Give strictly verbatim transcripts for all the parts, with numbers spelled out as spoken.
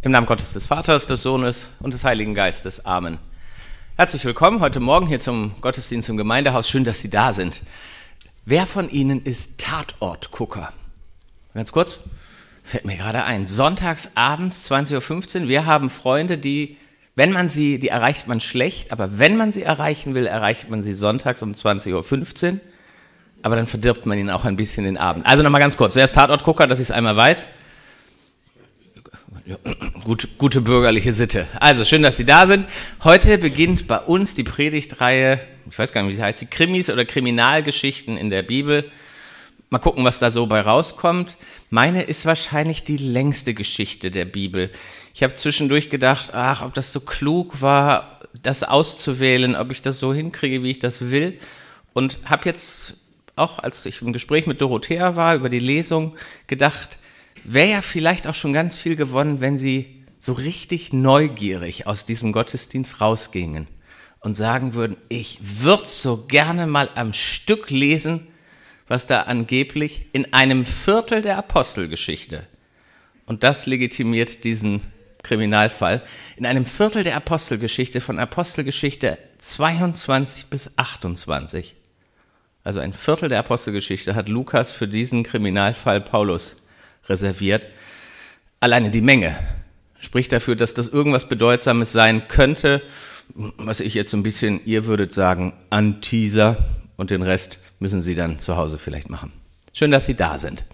Im Namen Gottes des Vaters, des Sohnes und des Heiligen Geistes. Amen. Herzlich willkommen heute Morgen hier zum Gottesdienst im Gemeindehaus. Schön, dass Sie da sind. Wer von Ihnen ist Tatortgucker? Ganz kurz, fällt mir gerade ein. Sonntags abends, zwanzig Uhr fünfzehn. Wir haben Freunde, die, wenn man sie, die erreicht man schlecht, aber wenn man sie erreichen will, erreicht man sie sonntags um zwanzig Uhr fünfzehn. Aber dann verdirbt man ihnen auch ein bisschen den Abend. Also nochmal ganz kurz. Wer ist Tatortgucker, dass ich es einmal weiß? Ja, gute, gute bürgerliche Sitte. Also, schön, dass Sie da sind. Heute beginnt bei uns die Predigtreihe, ich weiß gar nicht, wie sie heißt, die Krimis oder Kriminalgeschichten in der Bibel. Mal gucken, was da so bei rauskommt. Meine ist wahrscheinlich die längste Geschichte der Bibel. Ich habe zwischendurch gedacht, ach, ob das so klug war, das auszuwählen, ob ich das so hinkriege, wie ich das will. Und habe jetzt, auch als ich im Gespräch mit Dorothea war, über die Lesung gedacht, wäre ja vielleicht auch schon ganz viel gewonnen, wenn Sie so richtig neugierig aus diesem Gottesdienst rausgingen und sagen würden, ich würde so gerne mal am Stück lesen, was da angeblich in einem Viertel der Apostelgeschichte, und das legitimiert diesen Kriminalfall, in einem Viertel der Apostelgeschichte, von Apostelgeschichte zweiundzwanzig bis achtundzwanzig, also ein Viertel der Apostelgeschichte hat Lukas für diesen Kriminalfall Paulus reserviert. Alleine die Menge spricht dafür, dass das irgendwas Bedeutsames sein könnte, was ich jetzt so ein bisschen, ihr würdet sagen, anteaser, und den Rest müssen Sie dann zu Hause vielleicht machen. Schön, dass Sie da sind.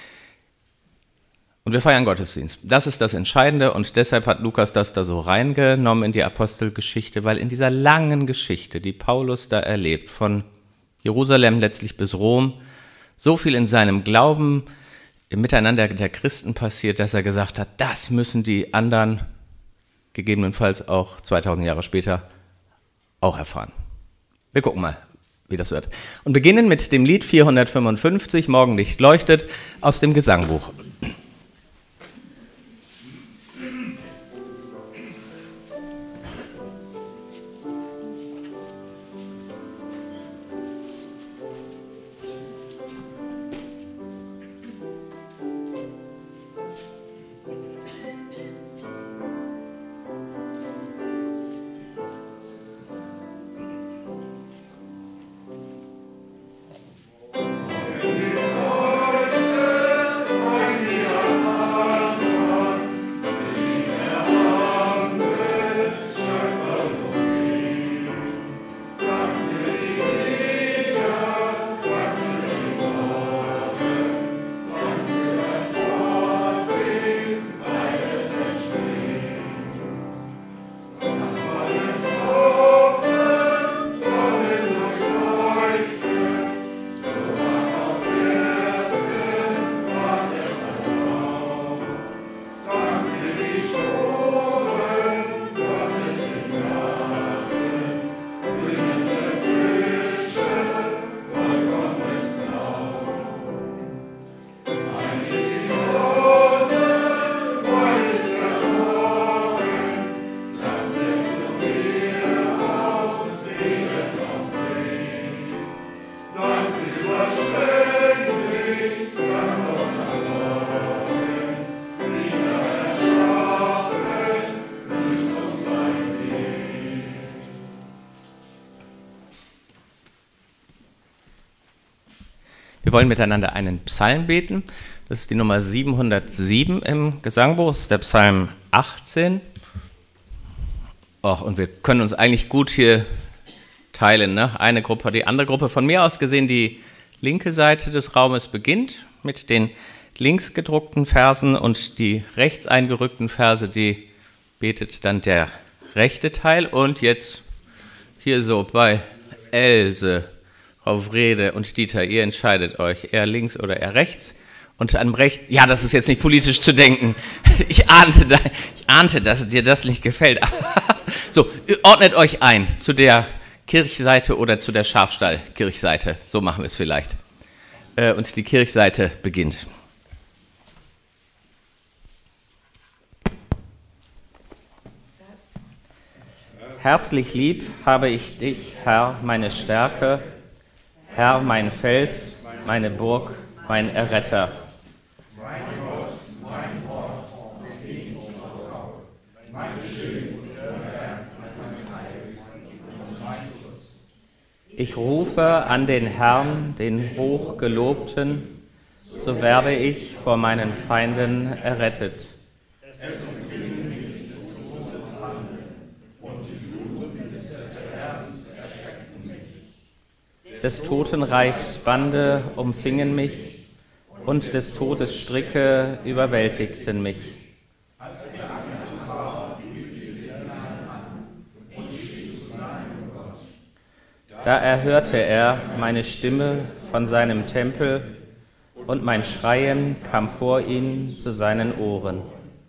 Und wir feiern Gottesdienst. Das ist das Entscheidende, und deshalb hat Lukas das da so reingenommen in die Apostelgeschichte, weil in dieser langen Geschichte, die Paulus da erlebt, von Jerusalem letztlich bis Rom, so viel in seinem Glauben im Miteinander der Christen passiert, dass er gesagt hat, das müssen die anderen, gegebenenfalls auch zweitausend Jahre später, auch erfahren. Wir gucken mal, wie das wird. Und beginnen mit dem Lied vierhundertfünfundfünfzig, Morgenlicht leuchtet, aus dem Gesangbuch. Wir wollen miteinander einen Psalm beten. Das ist die Nummer siebenhundertsieben im Gesangbuch, das ist der Psalm achtzehn. Och, und wir können uns eigentlich gut hier teilen, ne? Eine Gruppe, die andere Gruppe. Von mir aus gesehen, die linke Seite des Raumes beginnt mit den links gedruckten Versen, und die rechts eingerückten Verse, die betet dann der rechte Teil. Und jetzt hier so bei Else, Frau Wrede und Dieter, ihr entscheidet euch, eher links oder eher rechts. Und am rechts, ja, das ist jetzt nicht politisch zu denken. Ich ahnte, da, ich ahnte, dass dir das nicht gefällt. So, ordnet euch ein zu der Kirchseite oder zu der Schafstall-Kirchseite. So machen wir es vielleicht. Und die Kirchseite beginnt. Herzlich lieb habe ich dich, Herr, meine Stärke, Herr, mein Fels, meine Burg, mein Erretter. Mein Gott, mein Wort, auf den ich vertraue. Ich rufe an den Herrn, den Hochgelobten, so werde ich vor meinen Feinden errettet. Des Totenreichs Bande umfingen mich und des Todes Stricke überwältigten mich. Da erhörte er meine Stimme von seinem Tempel und mein Schreien kam vor ihn zu seinen Ohren.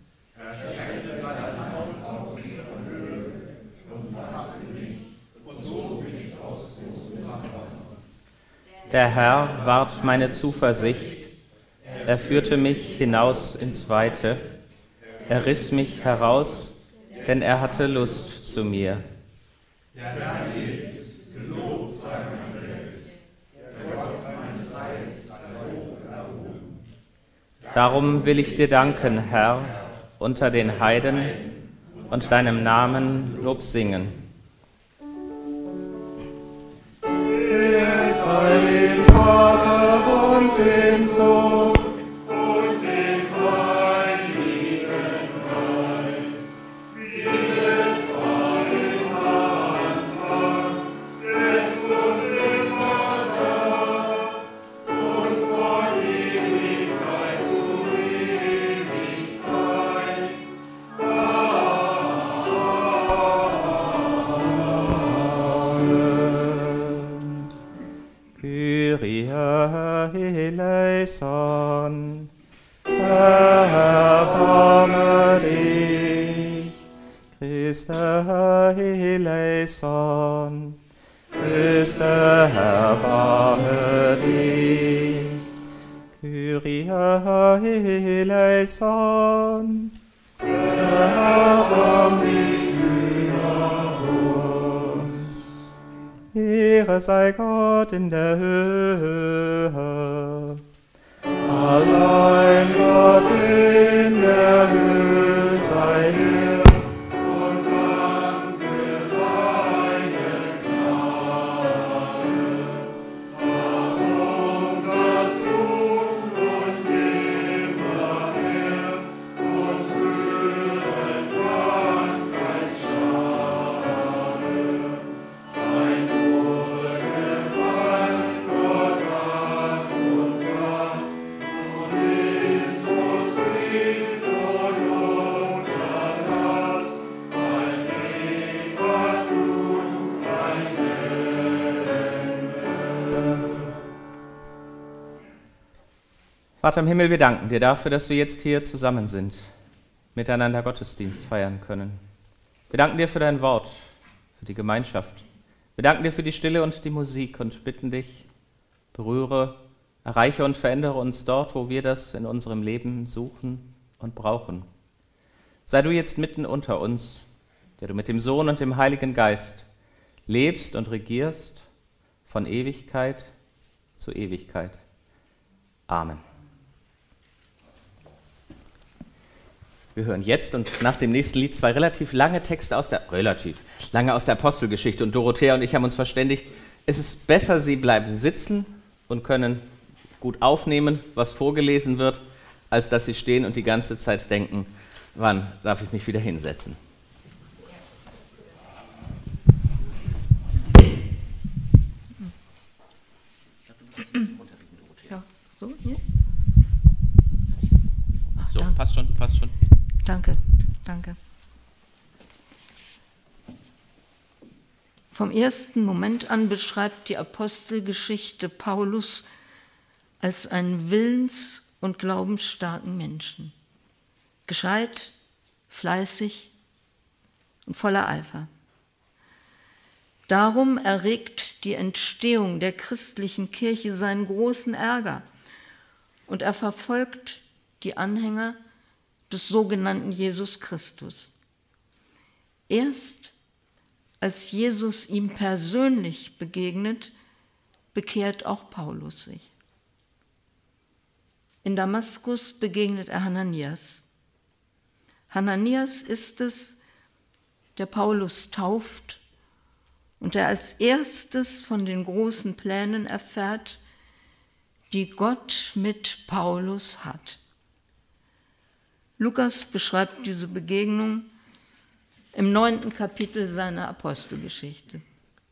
Der Herr ward meine Zuversicht, er führte mich hinaus ins Weite, er riss mich heraus, denn er hatte Lust zu mir. Der Herr lebt, gelobt sei mein Fels, der Gott meines Heils sei hoch erhoben. Darum will ich dir danken, Herr, unter den Heiden und deinem Namen Lob singen. Dem Vater und dem Sohn und dem Heiligen Geist, wie es war im Anfang, jetzt und immer da und von Ewigkeit zu Ewigkeit. Kyrie eleison, erbarme dich. Christe eleison, Christe erbarme dich. Kyrie eleison, erbarme dich über uns. Ehre sei Gott in der Höhe, allein Gott in der Höhe sei Herr, und Dank für seine Gnade. Darum das nun und immer mehr unseren Krankheit schade. Ein Wohlgefallen Gott an uns hat, und ist uns Fried und unser Last, ein Weg hat du ein Ende. Vater im Himmel, wir danken dir dafür, dass wir jetzt hier zusammen sind, miteinander Gottesdienst feiern können. Wir danken dir für dein Wort, für die Gemeinschaft. Wir danken dir für die Stille und die Musik und bitten dich, berühre, erreiche und verändere uns dort, wo wir das in unserem Leben suchen und brauchen. Sei du jetzt mitten unter uns, der du mit dem Sohn und dem Heiligen Geist lebst und regierst von Ewigkeit zu Ewigkeit. Amen. Wir hören jetzt und nach dem nächsten Lied zwei relativ lange Texte aus der, relativ lange aus der Apostelgeschichte. Und Dorothea und ich haben uns verständigt, es ist besser, sie bleiben sitzen und können gut aufnehmen, was vorgelesen wird, als dass sie stehen und die ganze Zeit denken, wann darf ich mich wieder hinsetzen. Ja, so, hier. So, Danke. passt schon, passt schon. Danke, danke. Vom ersten Moment an beschreibt die Apostelgeschichte Paulus als einen willens- und glaubensstarken Menschen. Gescheit, fleißig und voller Eifer. Darum erregt die Entstehung der christlichen Kirche seinen großen Ärger und er verfolgt die Anhänger des sogenannten Jesus Christus. Erst als Jesus ihm persönlich begegnet, bekehrt auch Paulus sich. In Damaskus begegnet er Hananias. Hananias ist es, der Paulus tauft und der als erstes von den großen Plänen erfährt, die Gott mit Paulus hat. Lukas beschreibt diese Begegnung im neunten Kapitel seiner Apostelgeschichte.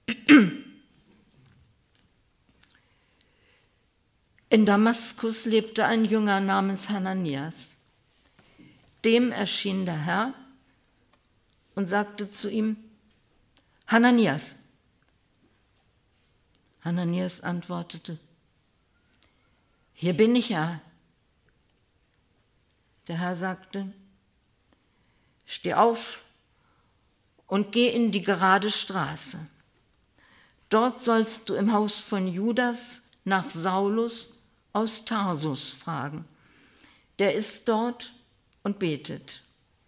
In Damaskus lebte ein Jünger namens Hananias. Dem erschien der Herr und sagte zu ihm: Hananias. Hananias antwortete: Hier bin ich, Herr. Der Herr sagte: Steh auf und geh in die gerade Straße. Dort sollst du im Haus von Judas nach Saulus aus Tarsus fragen. Der ist dort und betet.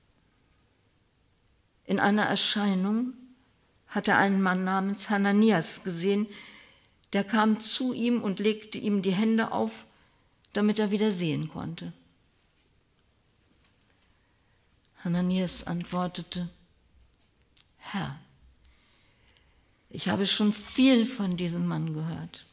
In einer Erscheinung hat er einen Mann namens Hananias gesehen, der kam zu ihm und legte ihm die Hände auf, damit er wieder sehen konnte. Hananias antwortete: Herr, ich habe schon viel von diesem Mann gehört.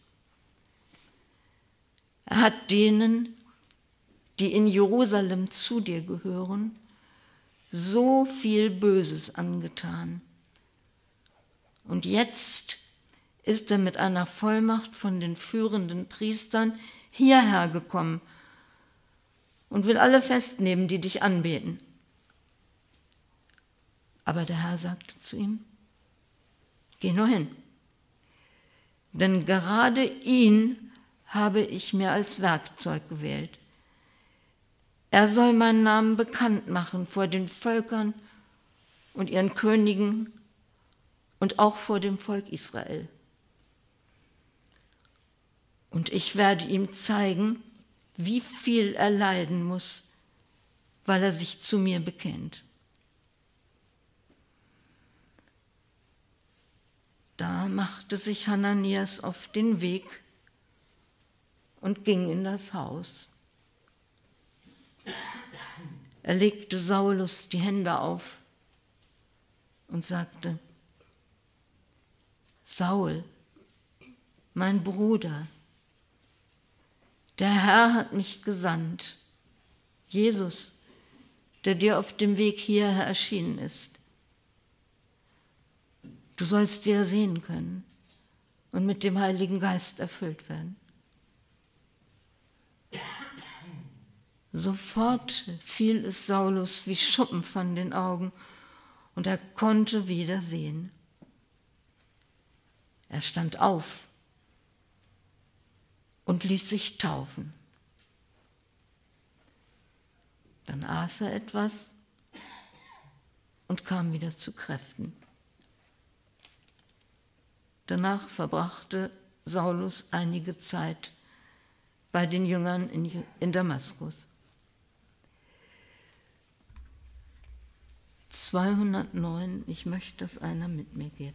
Er hat denen, die in Jerusalem zu dir gehören, so viel Böses angetan. Und jetzt ist er mit einer Vollmacht von den führenden Priestern hierher gekommen und will alle festnehmen, die dich anbeten. Aber der Herr sagte zu ihm: Geh nur hin, denn gerade ihn habe ich mir als Werkzeug gewählt. Er soll meinen Namen bekannt machen vor den Völkern und ihren Königen und auch vor dem Volk Israel. Und ich werde ihm zeigen, wie viel er leiden muss, weil er sich zu mir bekennt. Da machte sich Hananias auf den Weg und ging in das Haus. Er legte Saulus die Hände auf und sagte: Saul, mein Bruder, der Herr hat mich gesandt, Jesus, der dir auf dem Weg hierher erschienen ist. Du sollst wieder sehen können und mit dem Heiligen Geist erfüllt werden. Sofort fiel es Saulus wie Schuppen von den Augen und er konnte wieder sehen. Er stand auf und ließ sich taufen. Dann aß er etwas und kam wieder zu Kräften. Danach verbrachte Saulus einige Zeit bei den Jüngern in, in Damaskus. zweihundertneun, ich möchte, dass einer mit mir geht.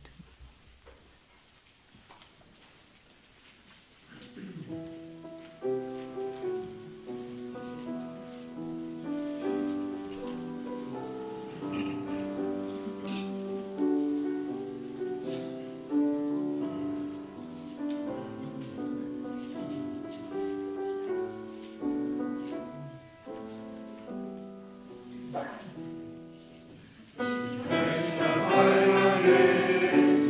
Ich möchte, dass einer geht.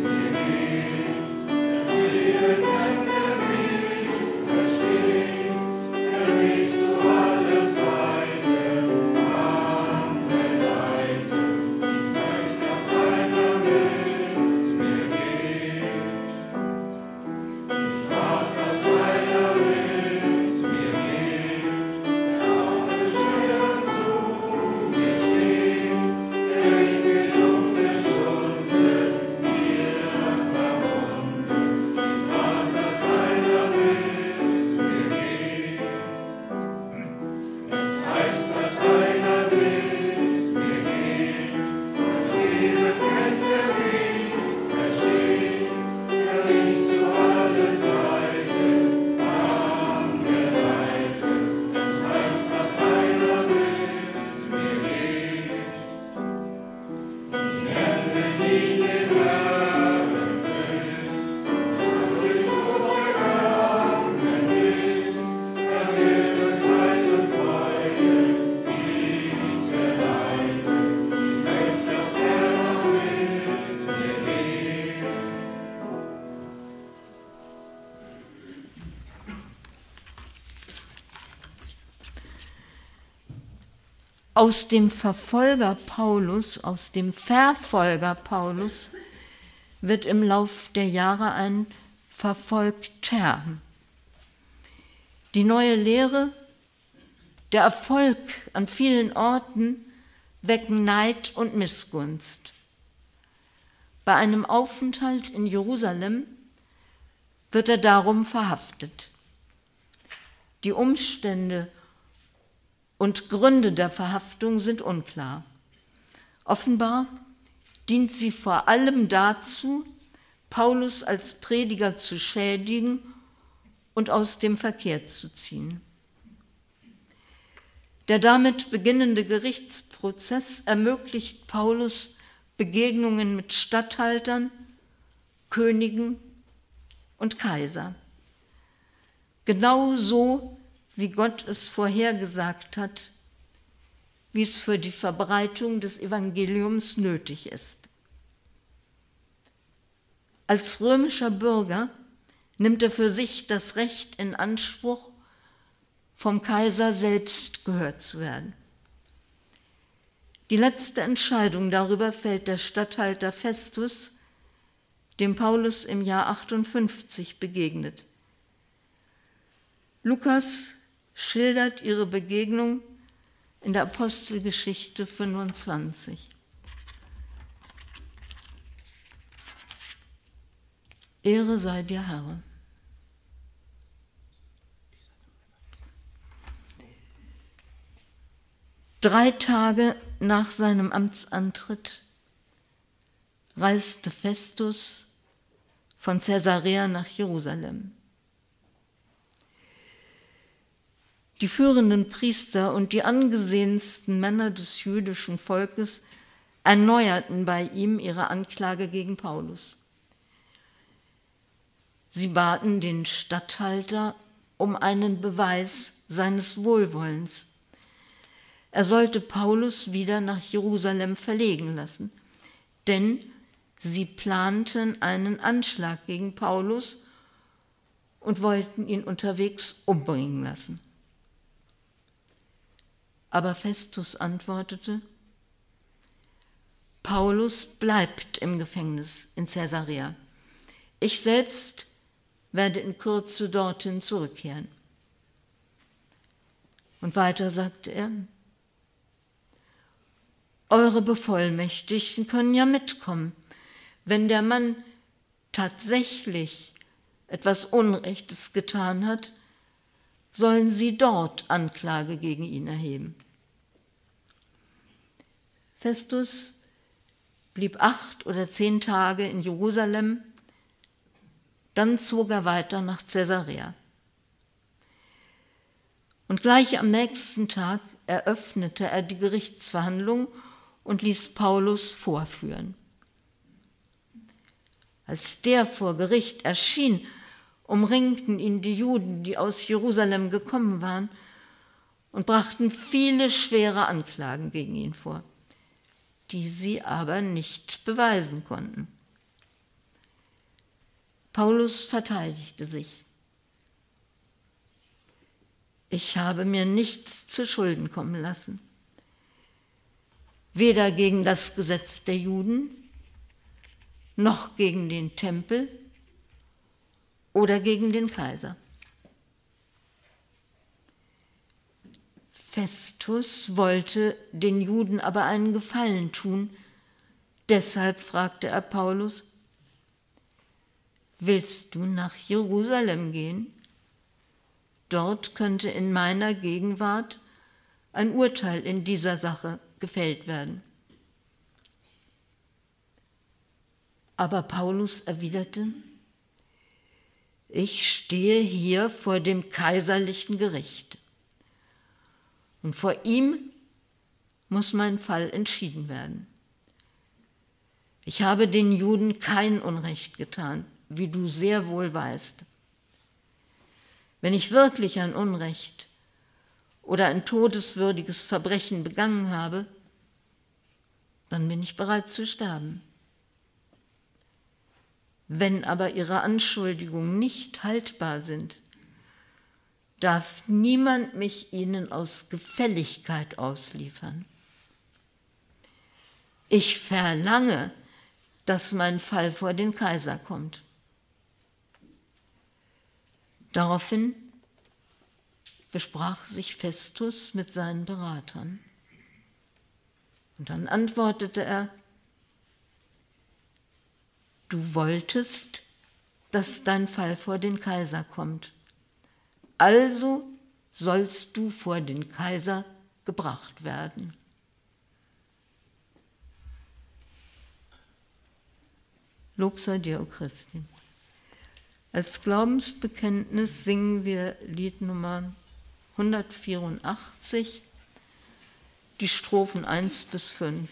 Aus dem Verfolger Paulus, aus dem Verfolger Paulus wird im Lauf der Jahre ein Verfolgter. Die neue Lehre, der Erfolg an vielen Orten wecken Neid und Missgunst. Bei einem Aufenthalt in Jerusalem wird er darum verhaftet. Die Umstände und Gründe der Verhaftung sind unklar. Offenbar dient sie vor allem dazu, Paulus als Prediger zu schädigen und aus dem Verkehr zu ziehen. Der damit beginnende Gerichtsprozess ermöglicht Paulus Begegnungen mit Statthaltern, Königen und Kaiser. Genau so, wie Gott es vorhergesagt hat, wie es für die Verbreitung des Evangeliums nötig ist. Als römischer Bürger nimmt er für sich das Recht in Anspruch, vom Kaiser selbst gehört zu werden. Die letzte Entscheidung darüber fällt der Statthalter Festus, dem Paulus im Jahr achtundfünfzig begegnet. Lukas schildert ihre Begegnung in der Apostelgeschichte fünfundzwanzig. Ehre sei dir, Herr. Drei Tage nach seinem Amtsantritt reiste Festus von Caesarea nach Jerusalem. Die führenden Priester und die angesehensten Männer des jüdischen Volkes erneuerten bei ihm ihre Anklage gegen Paulus. Sie baten den Statthalter um einen Beweis seines Wohlwollens. Er sollte Paulus wieder nach Jerusalem verlegen lassen, denn sie planten einen Anschlag gegen Paulus und wollten ihn unterwegs umbringen lassen. Aber Festus antwortete: Paulus bleibt im Gefängnis in Caesarea. Ich selbst werde in Kürze dorthin zurückkehren. Und weiter sagte er: Eure Bevollmächtigten können ja mitkommen. Wenn der Mann tatsächlich etwas Unrechtes getan hat, sollen sie dort Anklage gegen ihn erheben. Festus blieb acht oder zehn Tage in Jerusalem, dann zog er weiter nach Caesarea. Und gleich am nächsten Tag eröffnete er die Gerichtsverhandlung und ließ Paulus vorführen. Als der vor Gericht erschien, umringten ihn die Juden, die aus Jerusalem gekommen waren, und brachten viele schwere Anklagen gegen ihn vor, die sie aber nicht beweisen konnten. Paulus verteidigte sich: Ich habe mir nichts zu Schulden kommen lassen, weder gegen das Gesetz der Juden, noch gegen den Tempel oder gegen den Kaiser. Festus wollte den Juden aber einen Gefallen tun. Deshalb fragte er Paulus: Willst du nach Jerusalem gehen? Dort könnte in meiner Gegenwart ein Urteil in dieser Sache gefällt werden. Aber Paulus erwiderte: Ich stehe hier vor dem kaiserlichen Gericht. Und vor ihm muss mein Fall entschieden werden. Ich habe den Juden kein Unrecht getan, wie du sehr wohl weißt. Wenn ich wirklich ein Unrecht oder ein todeswürdiges Verbrechen begangen habe, dann bin ich bereit zu sterben. Wenn aber ihre Anschuldigungen nicht haltbar sind, darf niemand mich ihnen aus Gefälligkeit ausliefern. Ich verlange, dass mein Fall vor den Kaiser kommt. Daraufhin besprach sich Festus mit seinen Beratern. Und dann antwortete er: Du wolltest, dass dein Fall vor den Kaiser kommt. Also sollst du vor den Kaiser gebracht werden. Lob sei dir, o Christi. Als Glaubensbekenntnis singen wir Lied Nummer hundertvierundachtzig, die Strophen eins bis fünf.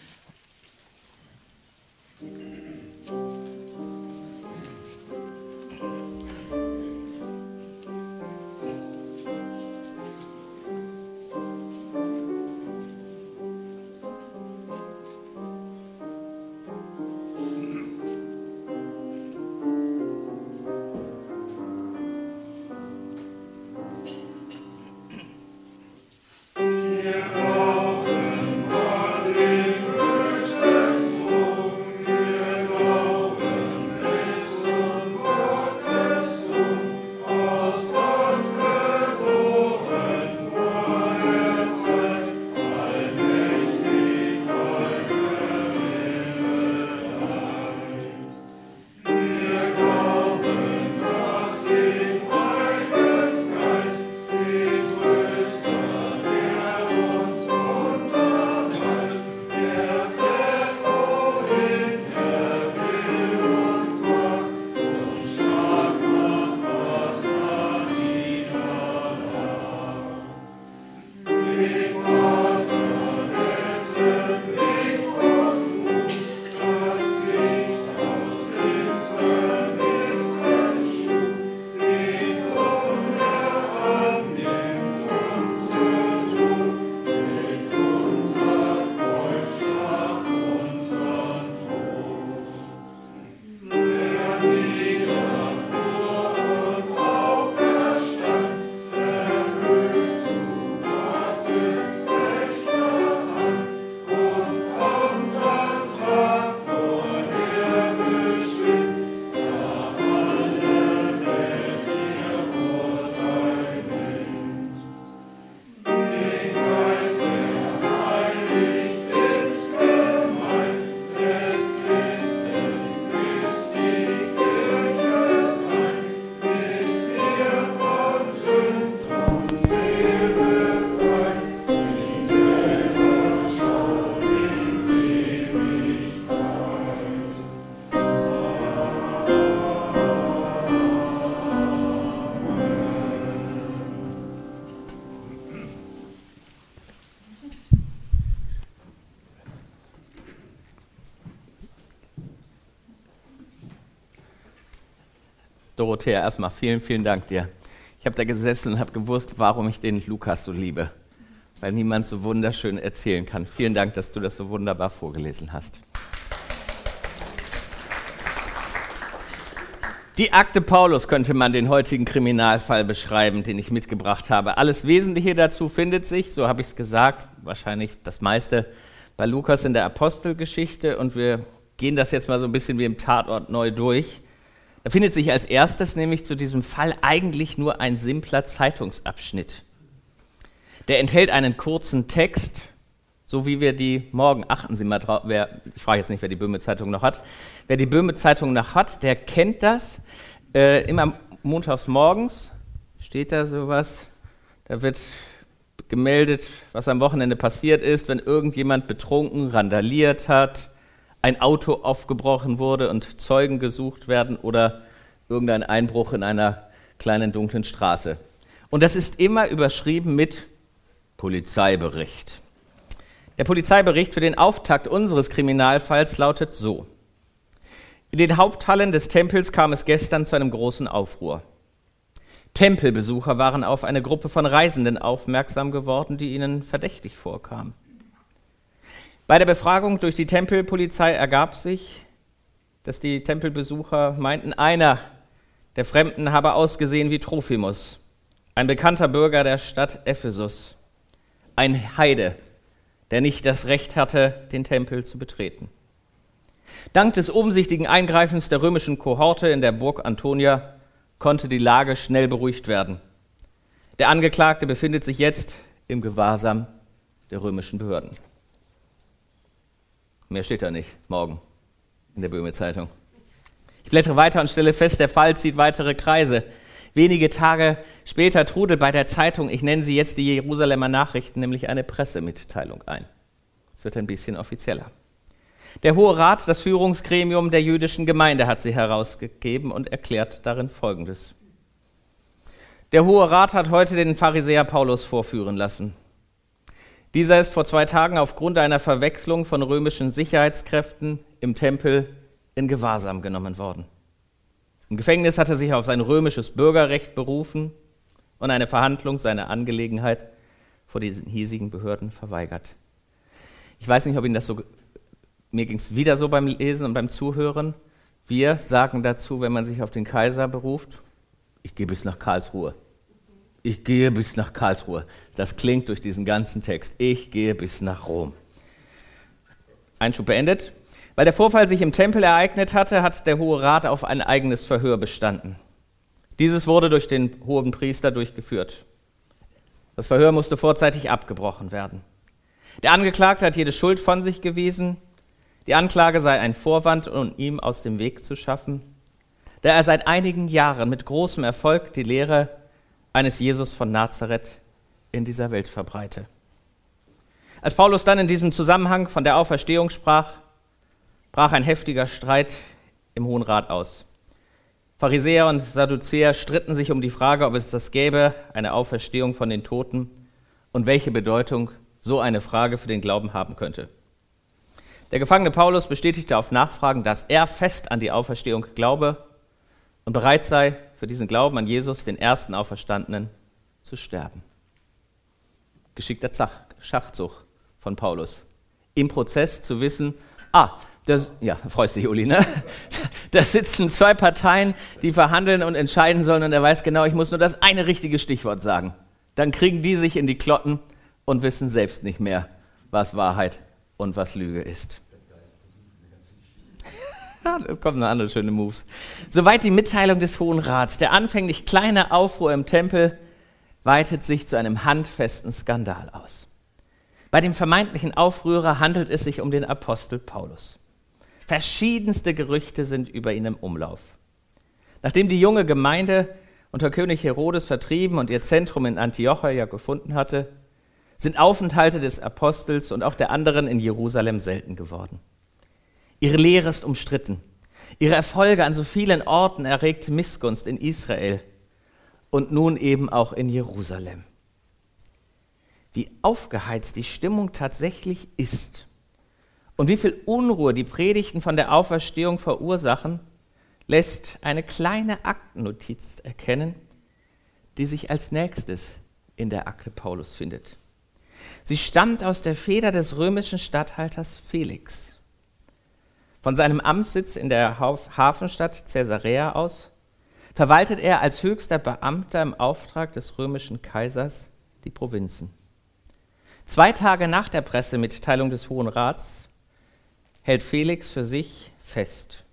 Dorothea, erstmal vielen, vielen Dank dir. Ich habe da gesessen und habe gewusst, warum ich den Lukas so liebe, weil niemand so wunderschön erzählen kann. Vielen Dank, dass du das so wunderbar vorgelesen hast. Die Akte Paulus könnte man den heutigen Kriminalfall beschreiben, den ich mitgebracht habe. Alles Wesentliche dazu findet sich, so habe ich es gesagt, wahrscheinlich das meiste bei Lukas in der Apostelgeschichte, und wir gehen das jetzt mal so ein bisschen wie im Tatort neu durch. Da findet sich als erstes nämlich zu diesem Fall eigentlich nur ein simpler Zeitungsabschnitt. Der enthält einen kurzen Text, so wie wir die morgen, achten Sie mal drauf, wer, ich frage jetzt nicht, wer die Böhme-Zeitung noch hat, wer die Böhme-Zeitung noch hat, der kennt das. Äh, immer montags morgens steht da sowas, da wird gemeldet, was am Wochenende passiert ist, wenn irgendjemand betrunken randaliert hat, ein Auto aufgebrochen wurde und Zeugen gesucht werden oder irgendein Einbruch in einer kleinen dunklen Straße. Und das ist immer überschrieben mit Polizeibericht. Der Polizeibericht für den Auftakt unseres Kriminalfalls lautet so: In den Haupthallen des Tempels kam es gestern zu einem großen Aufruhr. Tempelbesucher waren auf eine Gruppe von Reisenden aufmerksam geworden, die ihnen verdächtig vorkam. Bei der Befragung durch die Tempelpolizei ergab sich, dass die Tempelbesucher meinten, einer der Fremden habe ausgesehen wie Trophimus, ein bekannter Bürger der Stadt Ephesus, ein Heide, der nicht das Recht hatte, den Tempel zu betreten. Dank des umsichtigen Eingreifens der römischen Kohorte in der Burg Antonia konnte die Lage schnell beruhigt werden. Der Angeklagte befindet sich jetzt im Gewahrsam der römischen Behörden. Mehr steht da nicht, morgen in der Böhme Zeitung. Ich blättere weiter und stelle fest, der Fall zieht weitere Kreise. Wenige Tage später trudelt bei der Zeitung, ich nenne sie jetzt die Jerusalemer Nachrichten, nämlich eine Pressemitteilung ein. Es wird ein bisschen offizieller. Der Hohe Rat, das Führungsgremium der jüdischen Gemeinde, hat sie herausgegeben und erklärt darin Folgendes. Der Hohe Rat hat heute den Pharisäer Paulus vorführen lassen. Dieser ist vor zwei Tagen aufgrund einer Verwechslung von römischen Sicherheitskräften im Tempel in Gewahrsam genommen worden. Im Gefängnis hat er sich auf sein römisches Bürgerrecht berufen und eine Verhandlung seiner Angelegenheit vor diesen hiesigen Behörden verweigert. Ich weiß nicht, ob Ihnen das so, mir ging es wieder so beim Lesen und beim Zuhören. Wir sagen dazu, wenn man sich auf den Kaiser beruft, ich gehe bis nach Karlsruhe. Ich gehe bis nach Karlsruhe. Das klingt durch diesen ganzen Text. Ich gehe bis nach Rom. Einschub beendet. Weil der Vorfall sich im Tempel ereignet hatte, hat der Hohe Rat auf ein eigenes Verhör bestanden. Dieses wurde durch den hohen Priester durchgeführt. Das Verhör musste vorzeitig abgebrochen werden. Der Angeklagte hat jede Schuld von sich gewiesen. Die Anklage sei ein Vorwand, um ihm aus dem Weg zu schaffen, da er seit einigen Jahren mit großem Erfolg die Lehre eines Jesus von Nazareth in dieser Welt verbreite. Als Paulus dann in diesem Zusammenhang von der Auferstehung sprach, brach ein heftiger Streit im Hohen Rat aus. Pharisäer und Sadduzäer stritten sich um die Frage, ob es das gäbe, eine Auferstehung von den Toten und welche Bedeutung so eine Frage für den Glauben haben könnte. Der Gefangene Paulus bestätigte auf Nachfragen, dass er fest an die Auferstehung glaube und bereit sei, für diesen Glauben an Jesus, den ersten Auferstandenen, zu sterben. Geschickter Schachzug von Paulus. Im Prozess zu wissen, ah, das, ja, freust dich, Uli, ne? Da sitzen zwei Parteien, die verhandeln und entscheiden sollen und er weiß genau, ich muss nur das eine richtige Stichwort sagen. Dann kriegen die sich in die Klotten und wissen selbst nicht mehr, was Wahrheit und was Lüge ist. Ja, das kommen noch andere schöne Moves. Soweit die Mitteilung des Hohen Rats. Der anfänglich kleine Aufruhr im Tempel weitet sich zu einem handfesten Skandal aus. Bei dem vermeintlichen Aufrührer handelt es sich um den Apostel Paulus. Verschiedenste Gerüchte sind über ihn im Umlauf. Nachdem die junge Gemeinde unter König Herodes vertrieben und ihr Zentrum in Antiochia gefunden hatte, sind Aufenthalte des Apostels und auch der anderen in Jerusalem selten geworden. Ihre Lehre ist umstritten. Ihre Erfolge an so vielen Orten erregt Missgunst in Israel und nun eben auch in Jerusalem. Wie aufgeheizt die Stimmung tatsächlich ist und wie viel Unruhe die Predigten von der Auferstehung verursachen, lässt eine kleine Aktennotiz erkennen, die sich als nächstes in der Akte Paulus findet. Sie stammt aus der Feder des römischen Statthalters Felix. Von seinem Amtssitz in der Hafenstadt Caesarea aus verwaltet er als höchster Beamter im Auftrag des römischen Kaisers die Provinzen. Zwei Tage nach der Pressemitteilung des Hohen Rats hält Felix für sich fest.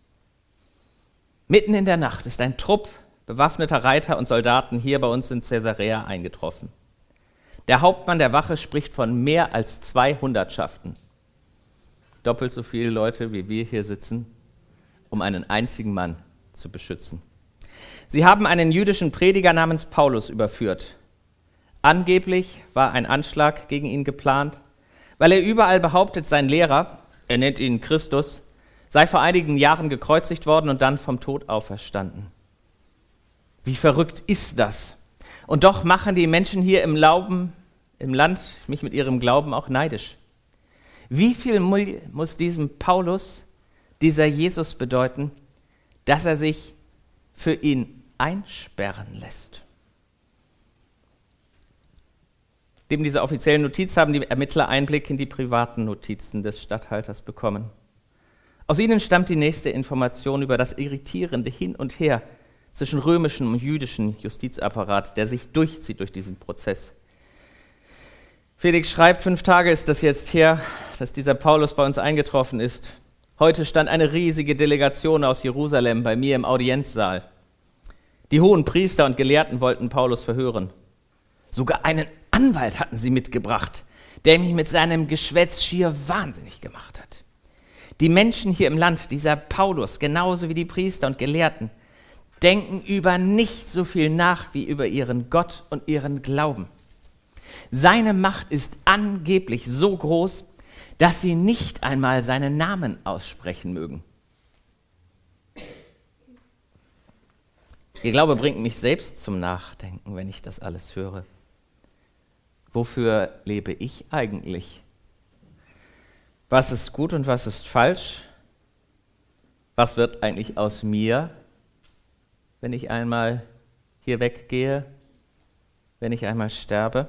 Mitten in der Nacht ist ein Trupp bewaffneter Reiter und Soldaten hier bei uns in Caesarea eingetroffen. Der Hauptmann der Wache spricht von mehr als zwei Hundertschaften. Doppelt so viele Leute, wie wir hier sitzen, um einen einzigen Mann zu beschützen. Sie haben einen jüdischen Prediger namens Paulus überführt. Angeblich war ein Anschlag gegen ihn geplant, weil er überall behauptet, sein Lehrer, er nennt ihn Christus, sei vor einigen Jahren gekreuzigt worden und dann vom Tod auferstanden. Wie verrückt ist das? Und doch machen die Menschen hier im, Glauben, im Land mich mit ihrem Glauben auch neidisch. Wie viel muss diesem Paulus, dieser Jesus bedeuten, dass er sich für ihn einsperren lässt? Neben dieser offiziellen Notiz haben die Ermittler Einblick in die privaten Notizen des Statthalters bekommen. Aus ihnen stammt die nächste Information über das irritierende Hin und Her zwischen römischem und jüdischem Justizapparat, der sich durchzieht durch diesen Prozess. Felix schreibt, fünf Tage ist das jetzt her, dass dieser Paulus bei uns eingetroffen ist. Heute stand eine riesige Delegation aus Jerusalem bei mir im Audienzsaal. Die hohen Priester und Gelehrten wollten Paulus verhören. Sogar einen Anwalt hatten sie mitgebracht, der mich mit seinem Geschwätz schier wahnsinnig gemacht hat. Die Menschen hier im Land, dieser Paulus, genauso wie die Priester und Gelehrten, denken über nicht so viel nach wie über ihren Gott und ihren Glauben. Seine Macht ist angeblich so groß, dass sie nicht einmal seinen Namen aussprechen mögen. Ihr Glaube bringt mich selbst zum Nachdenken, wenn ich das alles höre. Wofür lebe ich eigentlich? Was ist gut und was ist falsch? Was wird eigentlich aus mir, wenn ich einmal hier weggehe, wenn ich einmal sterbe?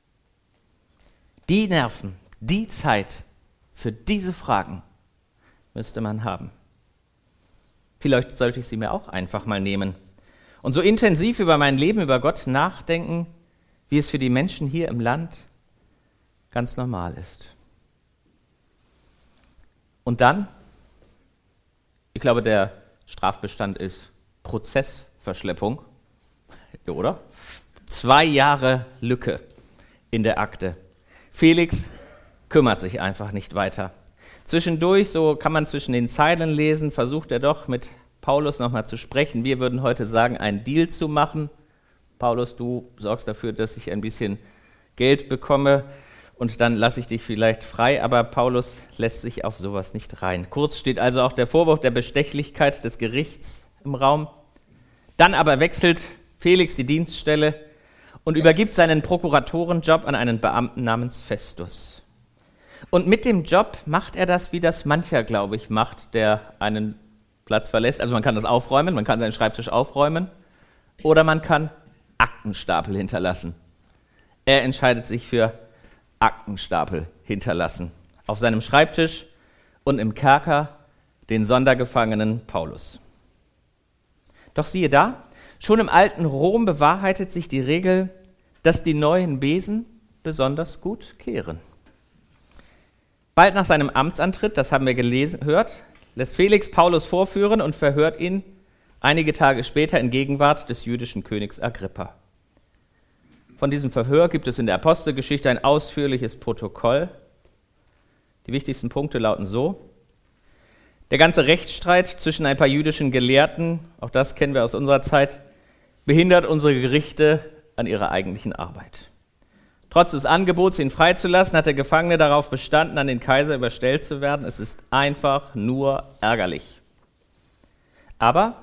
Die Nerven, die Zeit für diese Fragen müsste man haben. Vielleicht sollte ich sie mir auch einfach mal nehmen und so intensiv über mein Leben, über Gott nachdenken, wie es für die Menschen hier im Land ganz normal ist. Und dann, ich glaube, der Strafbestand ist Prozessverschleppung, oder? Zwei Jahre Lücke in der Akte. Felix kümmert sich einfach nicht weiter. Zwischendurch, so kann man zwischen den Zeilen lesen, versucht er doch mit Paulus nochmal zu sprechen. Wir würden heute sagen, einen Deal zu machen. Paulus, du sorgst dafür, dass ich ein bisschen Geld bekomme und dann lasse ich dich vielleicht frei. Aber Paulus lässt sich auf sowas nicht rein. Kurz steht also auch der Vorwurf der Bestechlichkeit des Gerichts im Raum. Dann aber wechselt Felix die Dienststelle und übergibt seinen Prokuratorenjob an einen Beamten namens Festus. Und mit dem Job macht er das, wie das mancher, glaube ich, macht, der einen Platz verlässt. Also man kann das aufräumen, man kann seinen Schreibtisch aufräumen oder man kann Aktenstapel hinterlassen. Er entscheidet sich für Aktenstapel hinterlassen. Auf seinem Schreibtisch und im Kerker den Sondergefangenen Paulus. Doch siehe da, schon im alten Rom bewahrheitet sich die Regel, dass die neuen Besen besonders gut kehren. Bald nach seinem Amtsantritt, das haben wir gelesen, gehört, lässt Felix Paulus vorführen und verhört ihn einige Tage später in Gegenwart des jüdischen Königs Agrippa. Von diesem Verhör gibt es in der Apostelgeschichte ein ausführliches Protokoll. Die wichtigsten Punkte lauten so: Der ganze Rechtsstreit zwischen ein paar jüdischen Gelehrten, auch das kennen wir aus unserer Zeit, behindert unsere Gerichte an ihrer eigentlichen Arbeit. Trotz des Angebots, ihn freizulassen, hat der Gefangene darauf bestanden, an den Kaiser überstellt zu werden. Es ist einfach nur ärgerlich. Aber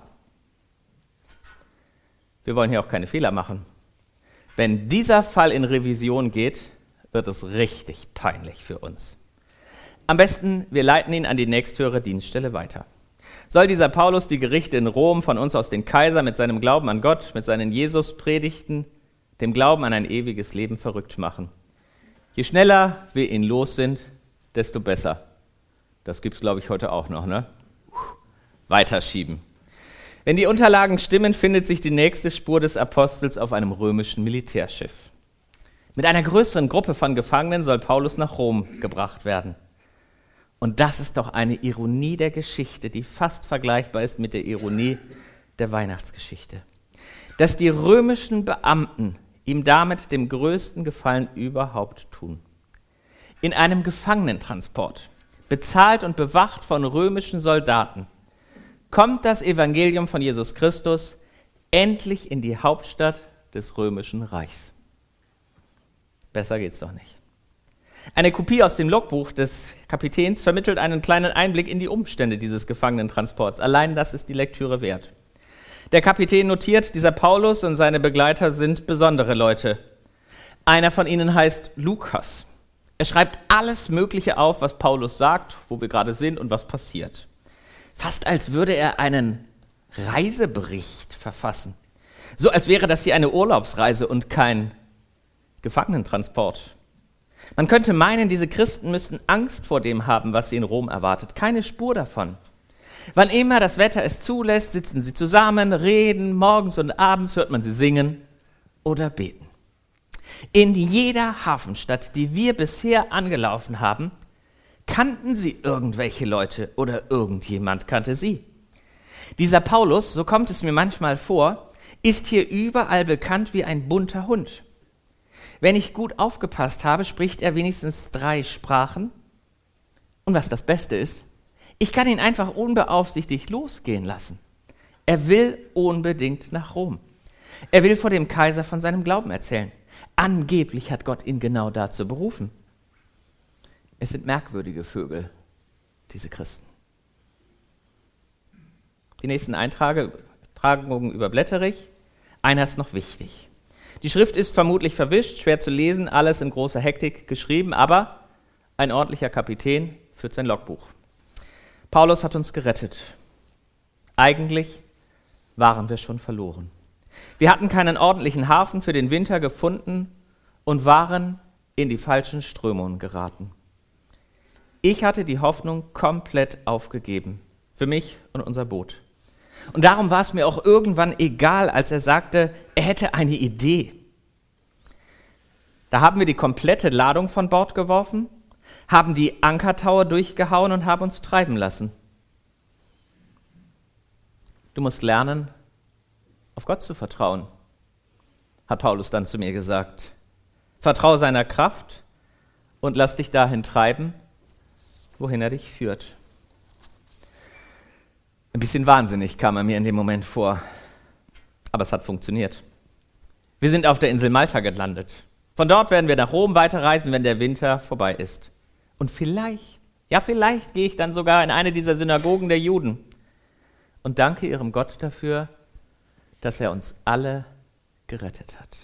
wir wollen hier auch keine Fehler machen. Wenn dieser Fall in Revision geht, wird es richtig peinlich für uns. Am besten, wir leiten ihn an die nächsthöhere Dienststelle weiter. Soll dieser Paulus die Gerichte in Rom von uns aus den Kaiser mit seinem Glauben an Gott, mit seinen Jesus-Predigten, dem Glauben an ein ewiges Leben verrückt machen. Je schneller wir ihn los sind, desto besser. Das gibt's, glaube ich, heute auch noch, ne? Weiterschieben. Wenn die Unterlagen stimmen, findet sich die nächste Spur des Apostels auf einem römischen Militärschiff. Mit einer größeren Gruppe von Gefangenen soll Paulus nach Rom gebracht werden. Und das ist doch eine Ironie der Geschichte, die fast vergleichbar ist mit der Ironie der Weihnachtsgeschichte. Dass die römischen Beamten ihm damit den größten Gefallen überhaupt tun. In einem Gefangenentransport, bezahlt und bewacht von römischen Soldaten, kommt das Evangelium von Jesus Christus endlich in die Hauptstadt des Römischen Reichs. Besser geht's doch nicht. Eine Kopie aus dem Logbuch des Kapitäns vermittelt einen kleinen Einblick in die Umstände dieses Gefangenentransports. Allein das ist die Lektüre wert. Der Kapitän notiert, dieser Paulus und seine Begleiter sind besondere Leute. Einer von ihnen heißt Lukas. Er schreibt alles Mögliche auf, was Paulus sagt, wo wir gerade sind und was passiert. Fast als würde er einen Reisebericht verfassen. So als wäre das hier eine Urlaubsreise und kein Gefangenentransport. Man könnte meinen, diese Christen müssten Angst vor dem haben, was sie in Rom erwartet. Keine Spur davon. Wann immer das Wetter es zulässt, sitzen sie zusammen, reden, morgens und abends hört man sie singen oder beten. In jeder Hafenstadt, die wir bisher angelaufen haben, kannten sie irgendwelche Leute oder irgendjemand kannte sie. Dieser Paulus, so kommt es mir manchmal vor, ist hier überall bekannt wie ein bunter Hund. Wenn ich gut aufgepasst habe, spricht er wenigstens drei Sprachen. Und was das Beste ist, ich kann ihn einfach unbeaufsichtigt losgehen lassen. Er will unbedingt nach Rom. Er will vor dem Kaiser von seinem Glauben erzählen. Angeblich hat Gott ihn genau dazu berufen. Es sind merkwürdige Vögel, diese Christen. Die nächsten Eintragungen überblättere ich. Einer ist noch wichtig. Die Schrift ist vermutlich verwischt, schwer zu lesen, alles in großer Hektik geschrieben, aber ein ordentlicher Kapitän führt sein Logbuch. Paulus hat uns gerettet. Eigentlich waren wir schon verloren. Wir hatten keinen ordentlichen Hafen für den Winter gefunden und waren in die falschen Strömungen geraten. Ich hatte die Hoffnung komplett aufgegeben, für mich und unser Boot. Und darum war es mir auch irgendwann egal, als er sagte, er hätte eine Idee. Da haben wir die komplette Ladung von Bord geworfen, haben die Ankertaue durchgehauen und haben uns treiben lassen. Du musst lernen, auf Gott zu vertrauen, hat Paulus dann zu mir gesagt. Vertrau seiner Kraft und lass dich dahin treiben, wohin er dich führt. Ein bisschen wahnsinnig kam er mir in dem Moment vor, aber es hat funktioniert. Wir sind auf der Insel Malta gelandet. Von dort werden wir nach Rom weiterreisen, wenn der Winter vorbei ist. Und vielleicht, ja vielleicht gehe ich dann sogar in eine dieser Synagogen der Juden und danke ihrem Gott dafür, dass er uns alle gerettet hat.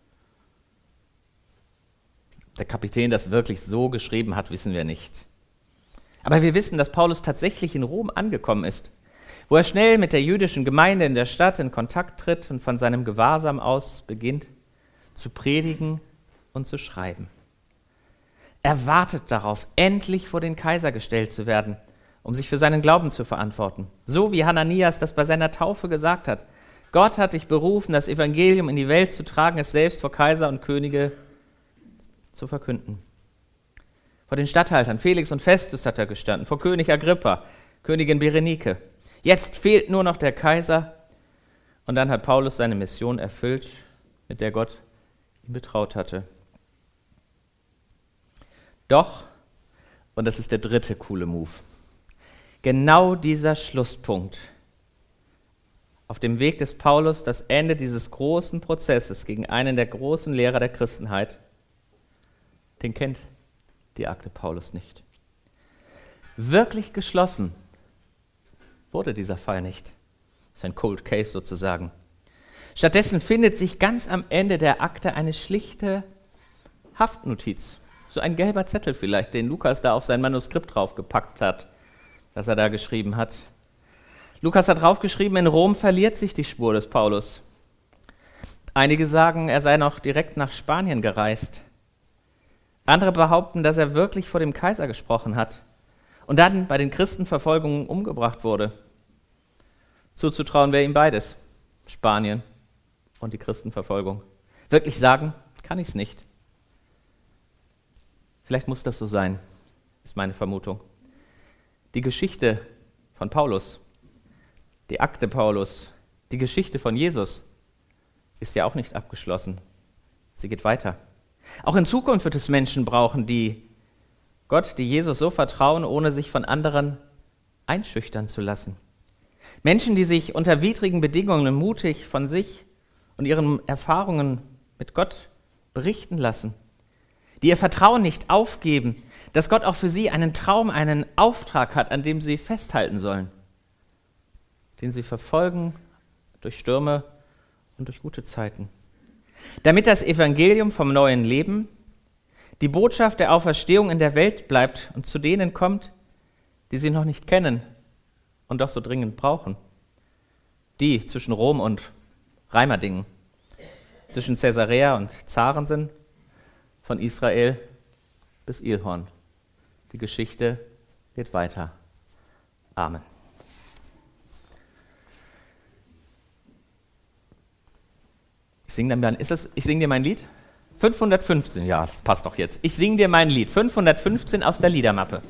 Der Kapitän das wirklich so geschrieben hat, wissen wir nicht. Aber wir wissen, dass Paulus tatsächlich in Rom angekommen ist, wo er schnell mit der jüdischen Gemeinde in der Stadt in Kontakt tritt und von seinem Gewahrsam aus beginnt zu predigen und zu schreiben. Er wartet darauf, endlich vor den Kaiser gestellt zu werden, um sich für seinen Glauben zu verantworten. So wie Hananias das bei seiner Taufe gesagt hat. Gott hat dich berufen, das Evangelium in die Welt zu tragen, es selbst vor Kaiser und Könige zu verkünden. Vor den Statthaltern Felix und Festus hat er gestanden, vor König Agrippa, Königin Berenike. Jetzt fehlt nur noch der Kaiser. Und dann hat Paulus seine Mission erfüllt, mit der Gott ihn betraut hatte. Doch, und das ist der dritte coole Move, genau dieser Schlusspunkt auf dem Weg des Paulus, das Ende dieses großen Prozesses gegen einen der großen Lehrer der Christenheit, den kennt die Akte Paulus nicht. Wirklich geschlossen wurde dieser Fall nicht. Das ist ein Cold Case sozusagen. Stattdessen findet sich ganz am Ende der Akte eine schlichte Haftnotiz. So ein gelber Zettel vielleicht, den Lukas da auf sein Manuskript draufgepackt hat, das er da geschrieben hat. Lukas hat draufgeschrieben, in Rom verliert sich die Spur des Paulus. Einige sagen, er sei noch direkt nach Spanien gereist. Andere behaupten, dass er wirklich vor dem Kaiser gesprochen hat und dann bei den Christenverfolgungen umgebracht wurde. Zuzutrauen wäre ihm beides, Spanien und die Christenverfolgung. Wirklich sagen kann ich es nicht. Vielleicht muss das so sein, ist meine Vermutung. Die Geschichte von Paulus, die Akte Paulus, die Geschichte von Jesus ist ja auch nicht abgeschlossen. Sie geht weiter. Auch in Zukunft wird es Menschen brauchen, die Gott, die Jesus so vertrauen, ohne sich von anderen einschüchtern zu lassen. Menschen, die sich unter widrigen Bedingungen mutig von sich und ihren Erfahrungen mit Gott berichten lassen, die ihr Vertrauen nicht aufgeben, dass Gott auch für sie einen Traum, einen Auftrag hat, an dem sie festhalten sollen, den sie verfolgen durch Stürme und durch gute Zeiten. Damit das Evangelium vom neuen Leben, die Botschaft der Auferstehung in der Welt bleibt und zu denen kommt, die sie noch nicht kennen und doch so dringend brauchen. Die zwischen Rom und Reimerdingen, zwischen Caesarea und Zarensen, von Israel bis Ilhorn. Die Geschichte geht weiter. Amen. singe dann, ist das, ich singe dir mein Lied? fünfhundertfünfzehn, ja, das passt doch jetzt. Ich singe dir mein Lied, fünfhundertfünfzehn aus der Liedermappe.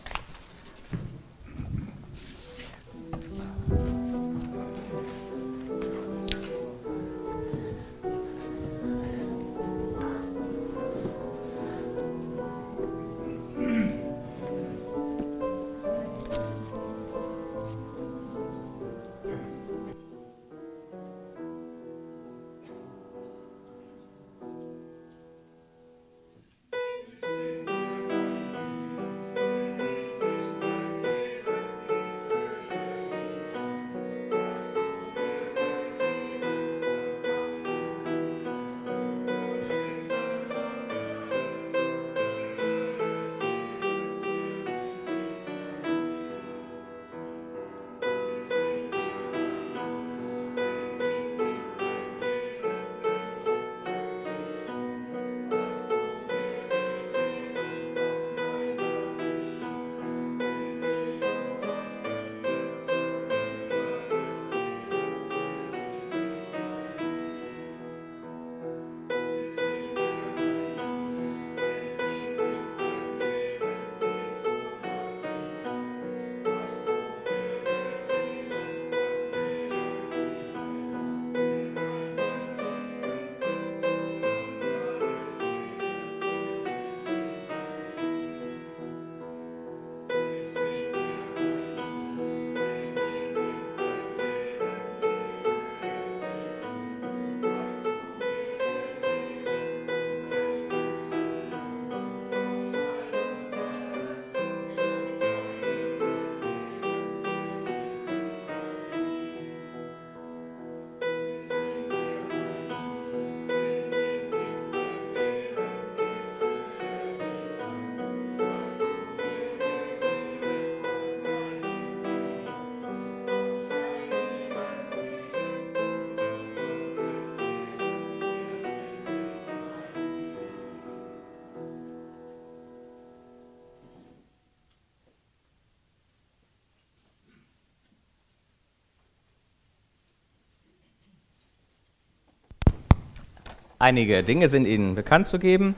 Einige Dinge sind Ihnen bekannt zu geben.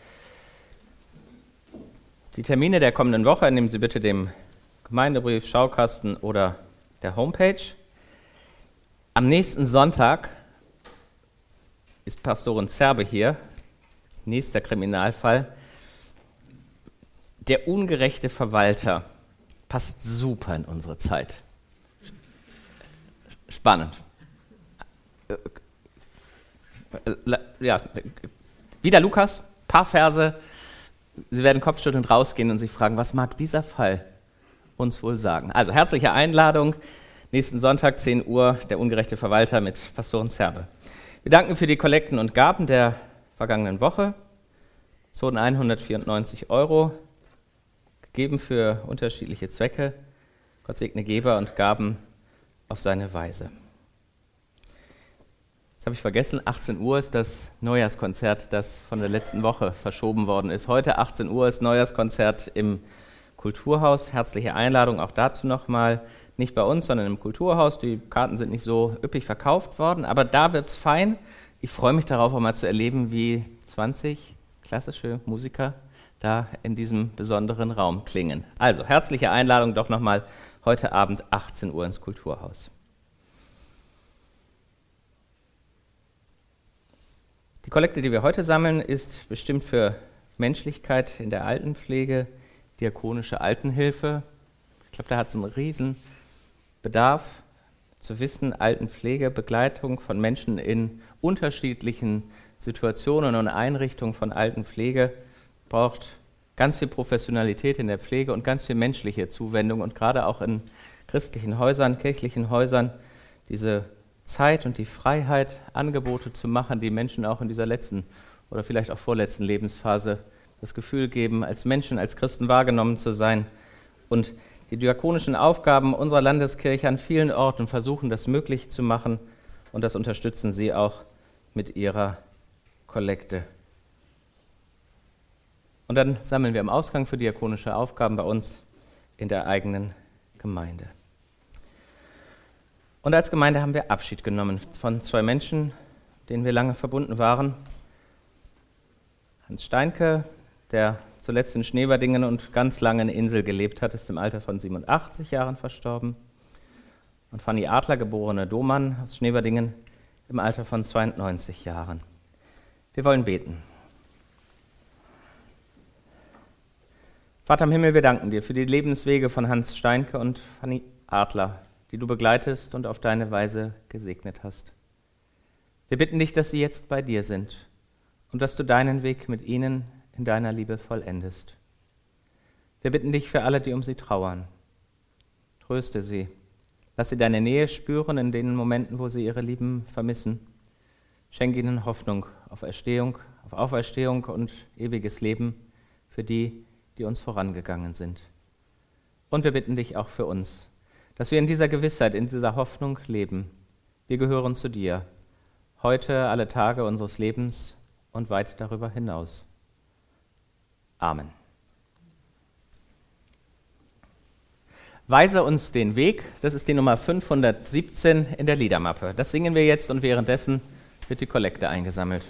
Die Termine der kommenden Woche entnehmen Sie bitte dem Gemeindebrief, Schaukasten oder der Homepage. Am nächsten Sonntag ist Pastorin Zerbe hier, nächster Kriminalfall. Der ungerechte Verwalter passt super in unsere Zeit. Spannend. Ja, wieder Lukas, paar Verse. Sie werden kopfschüttelnd rausgehen und sich fragen, was mag dieser Fall uns wohl sagen? Also herzliche Einladung, nächsten Sonntag, zehn Uhr, der ungerechte Verwalter mit Pastorin Zerbe. Wir danken für die Kollekten und Gaben der vergangenen Woche. Es wurden hundertvierundneunzig Euro gegeben für unterschiedliche Zwecke. Gott segne Geber und Gaben auf seine Weise. Das habe ich vergessen, achtzehn Uhr ist das Neujahrskonzert, das von der letzten Woche verschoben worden ist. Heute achtzehn Uhr ist Neujahrskonzert im Kulturhaus. Herzliche Einladung auch dazu nochmal. Nicht bei uns, sondern im Kulturhaus. Die Karten sind nicht so üppig verkauft worden, aber da wird's fein. Ich freue mich darauf, auch mal zu erleben, wie zwanzig klassische Musiker da in diesem besonderen Raum klingen. Also herzliche Einladung doch nochmal heute Abend achtzehn Uhr ins Kulturhaus. Die Kollekte, die wir heute sammeln, ist bestimmt für Menschlichkeit in der Altenpflege, diakonische Altenhilfe. Ich glaube, da hat es einen riesen Bedarf zu wissen, Altenpflege, Begleitung von Menschen in unterschiedlichen Situationen und Einrichtungen von Altenpflege braucht ganz viel Professionalität in der Pflege und ganz viel menschliche Zuwendung und gerade auch in christlichen Häusern, kirchlichen Häusern diese Zeit und die Freiheit, Angebote zu machen, die Menschen auch in dieser letzten oder vielleicht auch vorletzten Lebensphase das Gefühl geben, als Menschen, als Christen wahrgenommen zu sein. Und die diakonischen Aufgaben unserer Landeskirche an vielen Orten versuchen, das möglich zu machen und das unterstützen sie auch mit ihrer Kollekte. Und dann sammeln wir am Ausgang für diakonische Aufgaben bei uns in der eigenen Gemeinde. Und als Gemeinde haben wir Abschied genommen von zwei Menschen, denen wir lange verbunden waren. Hans Steinke, der zuletzt in Schneverdingen und ganz lange in Insel gelebt hat, ist im Alter von siebenundachtzig Jahren verstorben. Und Fanny Adler, geborene Domann aus Schneverdingen, im Alter von zweiundneunzig Jahren. Wir wollen beten. Vater im Himmel, wir danken dir für die Lebenswege von Hans Steinke und Fanny Adler, die du begleitest und auf deine Weise gesegnet hast. Wir bitten dich, dass sie jetzt bei dir sind und dass du deinen Weg mit ihnen in deiner Liebe vollendest. Wir bitten dich für alle, die um sie trauern. Tröste sie. Lass sie deine Nähe spüren in den Momenten, wo sie ihre Lieben vermissen. Schenk ihnen Hoffnung auf Erstehung, auf Auferstehung und ewiges Leben für die, die uns vorangegangen sind. Und wir bitten dich auch für uns, dass wir in dieser Gewissheit, in dieser Hoffnung leben. Wir gehören zu dir, heute alle Tage unseres Lebens und weit darüber hinaus. Amen. Weise uns den Weg, das ist die Nummer fünfhundertsiebzehn in der Liedermappe. Das singen wir jetzt und währenddessen wird die Kollekte eingesammelt.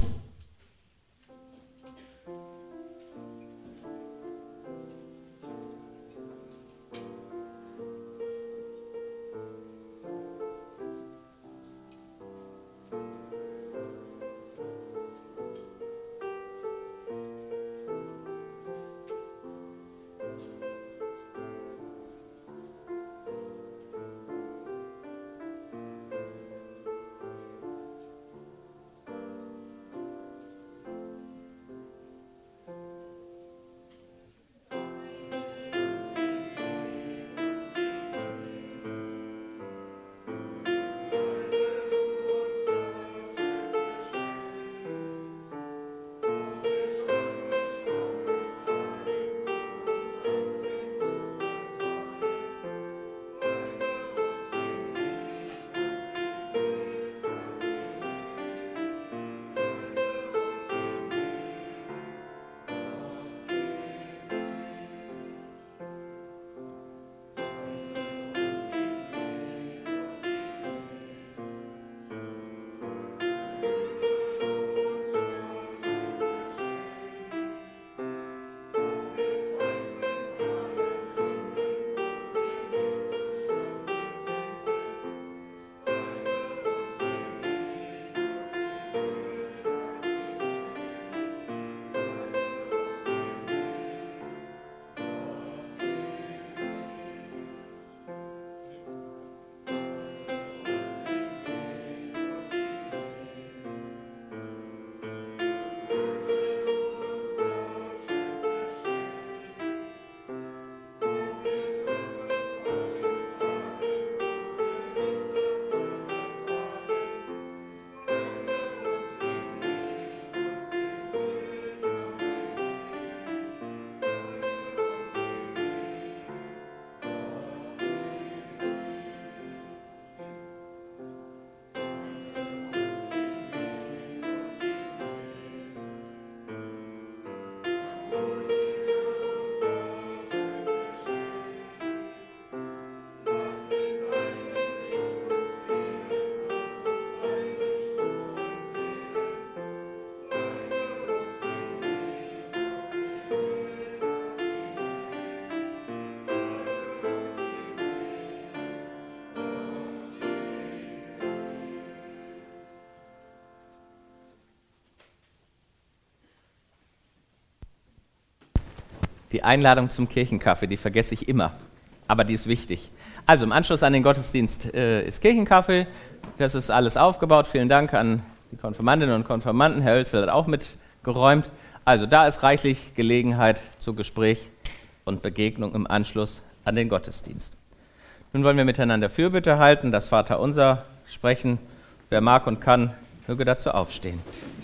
Die Einladung zum Kirchenkaffee, die vergesse ich immer, aber die ist wichtig. Also im Anschluss an den Gottesdienst äh, ist Kirchenkaffee, das ist alles aufgebaut. Vielen Dank an die Konfirmandinnen und Konfirmanden, Herr Hölzl hat auch mitgeräumt. Also da ist reichlich Gelegenheit zu Gespräch und Begegnung im Anschluss an den Gottesdienst. Nun wollen wir miteinander Fürbitte halten, das Vaterunser sprechen. Wer mag und kann, möge dazu aufstehen.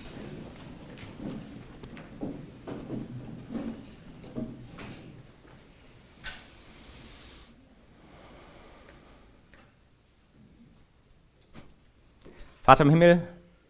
Vater im Himmel,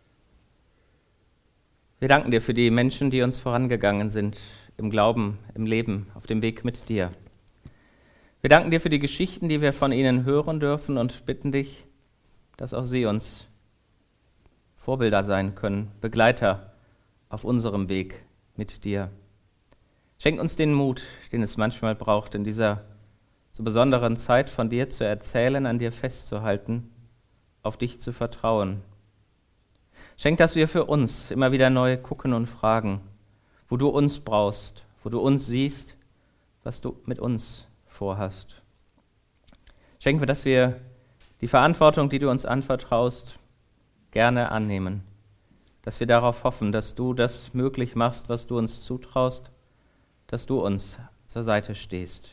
wir danken dir für die Menschen, die uns vorangegangen sind, im Glauben, im Leben, auf dem Weg mit dir. Wir danken dir für die Geschichten, die wir von ihnen hören dürfen und bitten dich, dass auch sie uns Vorbilder sein können, Begleiter auf unserem Weg mit dir. Schenk uns den Mut, den es manchmal braucht, in dieser so besonderen Zeit von dir zu erzählen, an dir festzuhalten, auf dich zu vertrauen. Schenk, dass wir für uns immer wieder neu gucken und fragen, wo du uns brauchst, wo du uns siehst, was du mit uns vorhast. Schenk, dass wir die Verantwortung, die du uns anvertraust, gerne annehmen, dass wir darauf hoffen, dass du das möglich machst, was du uns zutraust, dass du uns zur Seite stehst.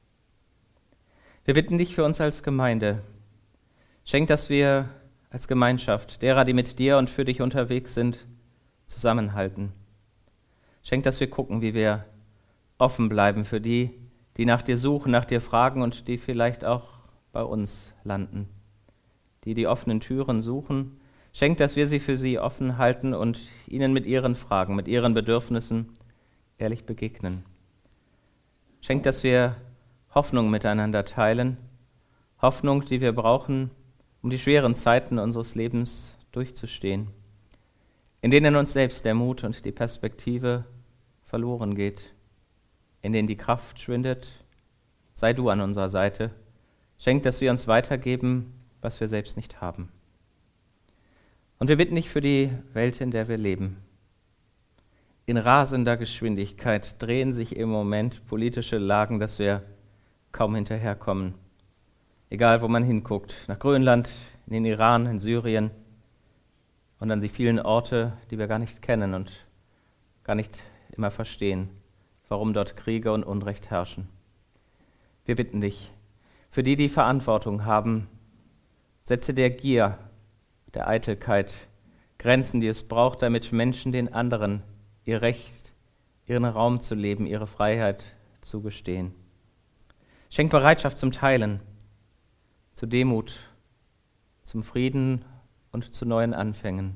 Wir bitten dich für uns als Gemeinde. Schenk, dass wir als Gemeinschaft derer, die mit dir und für dich unterwegs sind, zusammenhalten. Schenk, dass wir gucken, wie wir offen bleiben für die, die nach dir suchen, nach dir fragen und die vielleicht auch bei uns landen. Die die offenen Türen suchen. Schenk, dass wir sie für sie offen halten und ihnen mit ihren Fragen, mit ihren Bedürfnissen ehrlich begegnen. Schenk, dass wir Hoffnung miteinander teilen, Hoffnung, die wir brauchen, um die schweren Zeiten unseres Lebens durchzustehen, in denen uns selbst der Mut und die Perspektive verloren geht, in denen die Kraft schwindet. Sei du an unserer Seite. Schenk, dass wir uns weitergeben, was wir selbst nicht haben. Und wir bitten dich für die Welt, in der wir leben. In rasender Geschwindigkeit drehen sich im Moment politische Lagen, dass wir kaum hinterherkommen. Egal, wo man hinguckt, nach Grönland, in den Iran, in Syrien und an die vielen Orte, die wir gar nicht kennen und gar nicht immer verstehen, warum dort Kriege und Unrecht herrschen. Wir bitten dich, für die, die Verantwortung haben, setze der Gier, der Eitelkeit Grenzen, die es braucht, damit Menschen den anderen ihr Recht, ihren Raum zu leben, ihre Freiheit zugestehen. Schenk Bereitschaft zum Teilen, zu Demut, zum Frieden und zu neuen Anfängen.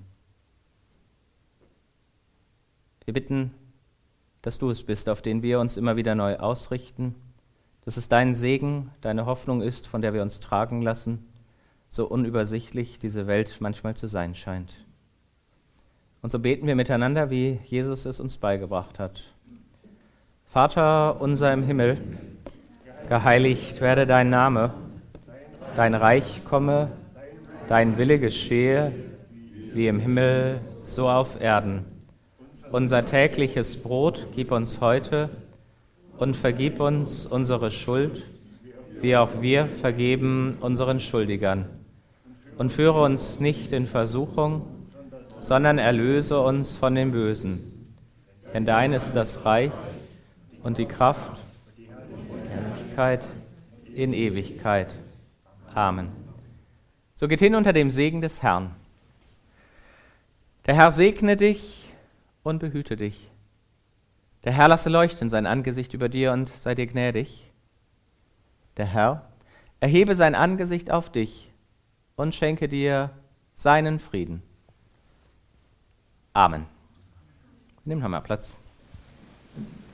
Wir bitten, dass du es bist, auf den wir uns immer wieder neu ausrichten, dass es dein Segen, deine Hoffnung ist, von der wir uns tragen lassen, so unübersichtlich diese Welt manchmal zu sein scheint. Und so beten wir miteinander, wie Jesus es uns beigebracht hat. Vater unser im Himmel, geheiligt werde dein Name, dein Reich komme, dein Wille geschehe, wie im Himmel, so auf Erden. Unser tägliches Brot gib uns heute und vergib uns unsere Schuld, wie auch wir vergeben unseren Schuldigern. Und führe uns nicht in Versuchung, sondern erlöse uns von dem Bösen. Denn dein ist das Reich und die Kraft, die Herrlichkeit in Ewigkeit. Amen. So geht hin unter dem Segen des Herrn. Der Herr segne dich und behüte dich. Der Herr lasse leuchten sein Angesicht über dir und sei dir gnädig. Der Herr erhebe sein Angesicht auf dich und schenke dir seinen Frieden. Amen. Nimm mal Platz.